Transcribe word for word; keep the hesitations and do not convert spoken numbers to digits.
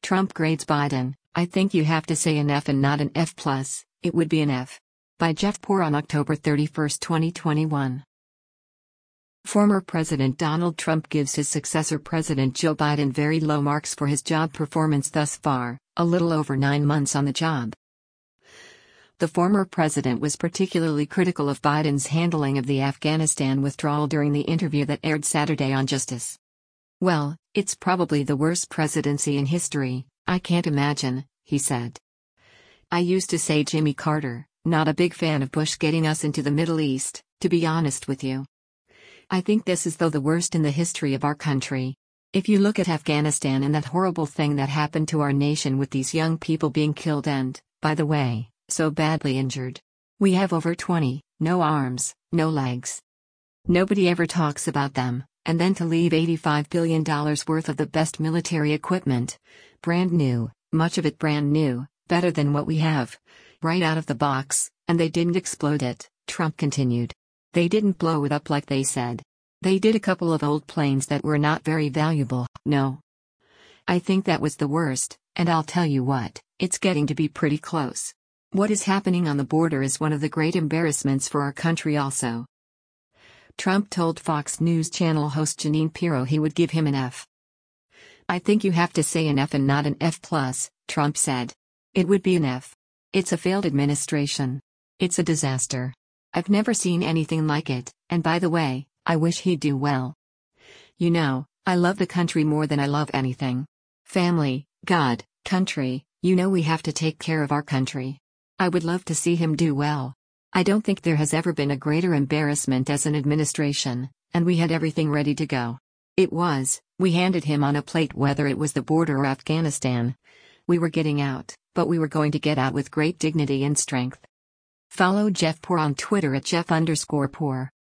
Trump grades Biden, "I think you have to say an F and not an F plus, it would be an F." By Jeff Poor on October thirty-first, twenty twenty-one. Former President Donald Trump gives his successor President Joe Biden very low marks for his job performance thus far, a little over nine months on the job. The former president was particularly critical of Biden's handling of the Afghanistan withdrawal during the interview that aired Saturday on Justice. "Well, it's probably the worst presidency in history, I can't imagine," he said. "I used to say Jimmy Carter, not a big fan of Bush getting us into the Middle East, to be honest with you. I think this is though the worst in the history of our country. If you look at Afghanistan and that horrible thing that happened to our nation with these young people being killed and, by the way, so badly injured. We have over twenty, no arms, no legs. Nobody ever talks about them, and then to leave eighty-five billion dollars worth of the best military equipment, brand new, much of it brand new, better than what we have, right out of the box, and they didn't explode it," Trump continued. "They didn't blow it up like they said. They did a couple of old planes that were not very valuable, no. I think that was the worst, and I'll tell you what, it's getting to be pretty close. What is happening on the border is one of the great embarrassments for our country also." Trump told Fox News Channel host Jeanine Pirro he would give him an F. "I think you have to say an F and not an F plus," Trump said. "It would be an F. It's a failed administration. It's a disaster. I've never seen anything like it, and by the way, I wish he'd do well. You know, I love the country more than I love anything. Family, God, country, you know we have to take care of our country. I would love to see him do well. I don't think there has ever been a greater embarrassment as an administration, and we had everything ready to go. It was, we handed him on a plate whether it was the border or Afghanistan. We were getting out, but we were going to get out with great dignity and strength." Follow Jeff Poor on Twitter at Jeff underscore Poor.